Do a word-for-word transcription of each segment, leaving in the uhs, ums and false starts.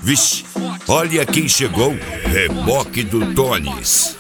Vixe, olha quem chegou, reboque do Tones.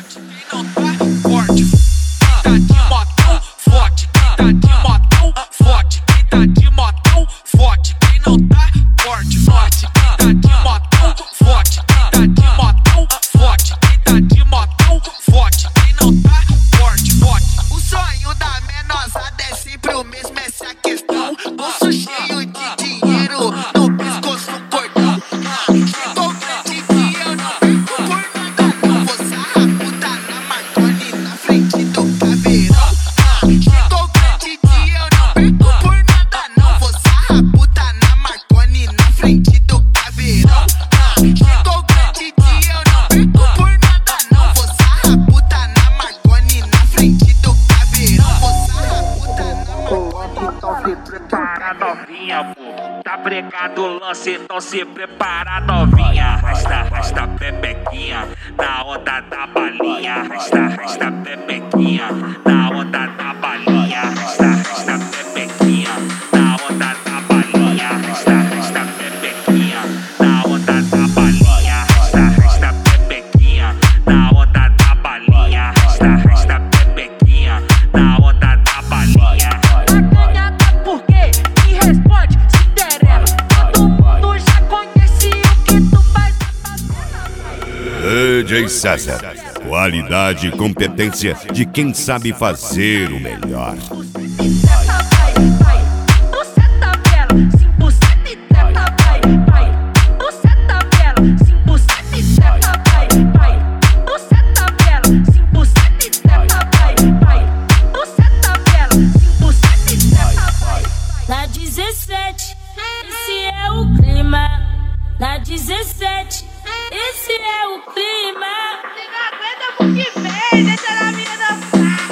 Tá pregado o lance, então se prepara, novinha. Rasta, rasta pepequinha na onda da balinha. Rasta, rasta pepequinha na onda da balinha. Rasta, rasta pepequinha na onda da balinha. Rasta, rasta pepequinha na onda da balinha. Rasta, rasta pepequinha na onda da balinha. Rasta, rasta pepequinha na onda da balinha. Acanhada por quê? Me responde, Cinderela. Todo mundo já conhece o que tu faz. D J César, qualidade e competência de quem sabe fazer o melhor. Na dezessete, esse é o clima. Na dezessete, esse é o clima. Você não aguenta porque vem, deixa a mina dançar.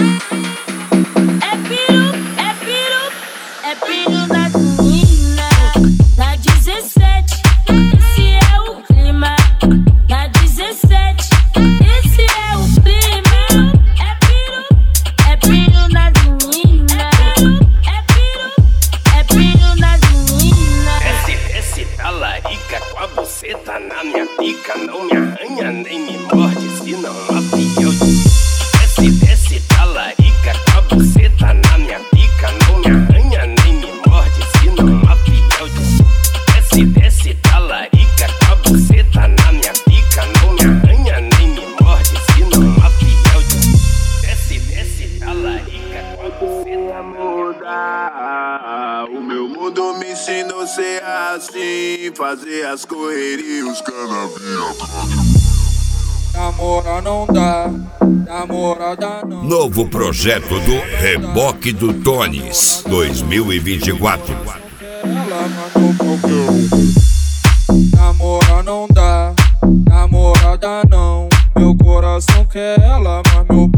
É piru, é piru, é piru da menina. Na dezessete, esse é o clima. Na dezessete, esse é o clima. É piru, é piru da menina. É piru, é piru da menina. Desce, desce, talarica com a buceta na minha pica. Não me arranha nem me morde, senão a fiel. Desce, desce, talarica com a buceta na minha pica. Não me arranha nem me morde, senão a fiel. Desce, desce, talarica com a buceta na minha pica. Não me arranha nem me morde, senão a fiel. Desce, desce, talarica com a buceta mudar. O meu mundo me ensinou a ser assim, fazer as correrias, os canavinhos. Namora não dá, namorada não. Novo projeto do Reboque do Tones dois mil e vinte e quatro. Ela mandou qualquer um. Namora não dá, namorada não. Meu coração quer ela, mas meu